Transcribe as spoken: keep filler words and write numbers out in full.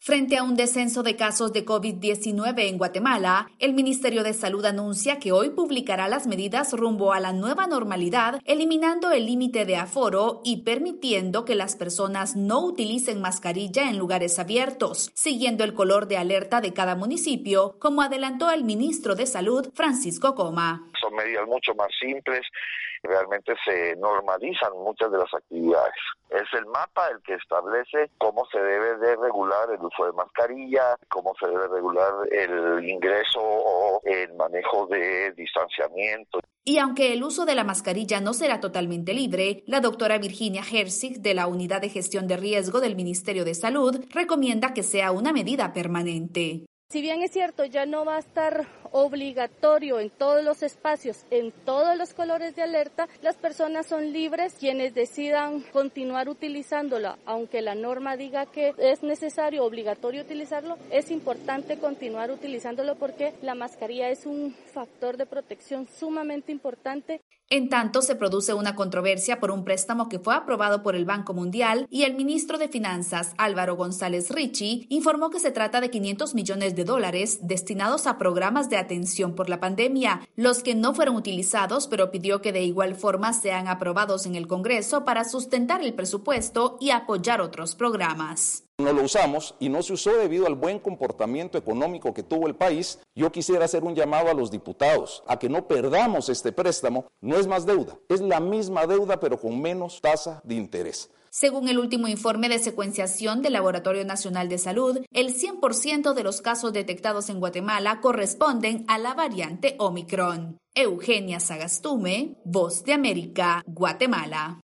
Frente a un descenso de casos de COVID diecinueve en Guatemala, el Ministerio de Salud anuncia que hoy publicará las medidas rumbo a la nueva normalidad, eliminando el límite de aforo y permitiendo que las personas no utilicen mascarilla en lugares abiertos, siguiendo el color de alerta de cada municipio, como adelantó el ministro de Salud, Francisco Coma. Son medidas mucho más simples, realmente se normalizan muchas de las actividades. Es el mapa el que establece cómo se debe de regular el uso de mascarilla, cómo se debe regular el ingreso o el manejo de distanciamiento. Y aunque el uso de la mascarilla no será totalmente libre, la doctora Virginia Herzig, de la Unidad de Gestión de Riesgo del Ministerio de Salud, recomienda que sea una medida permanente. Si bien es cierto, ya no va a estar obligatorio en todos los espacios, en todos los colores de alerta, las personas son libres, quienes decidan continuar utilizándola, aunque la norma diga que es necesario, obligatorio utilizarlo, es importante continuar utilizándolo porque la mascarilla es un factor de protección sumamente importante. En tanto, se produce una controversia por un préstamo que fue aprobado por el Banco Mundial y el ministro de Finanzas, Álvaro González Richie, informó que se trata de quinientos millones de dólares destinados a programas de atención por la pandemia, los que no fueron utilizados, pero pidió que de igual forma sean aprobados en el Congreso para sustentar el presupuesto y apoyar otros programas. No lo usamos y no se usó debido al buen comportamiento económico que tuvo el país. Yo quisiera hacer un llamado a los diputados a que no perdamos este préstamo. No es más deuda, es la misma deuda pero con menos tasa de interés. Según el último informe de secuenciación del Laboratorio Nacional de Salud, el cien por ciento de los casos detectados en Guatemala corresponden a la variante Omicron. Eugenia Sagastume, Voz de América, Guatemala.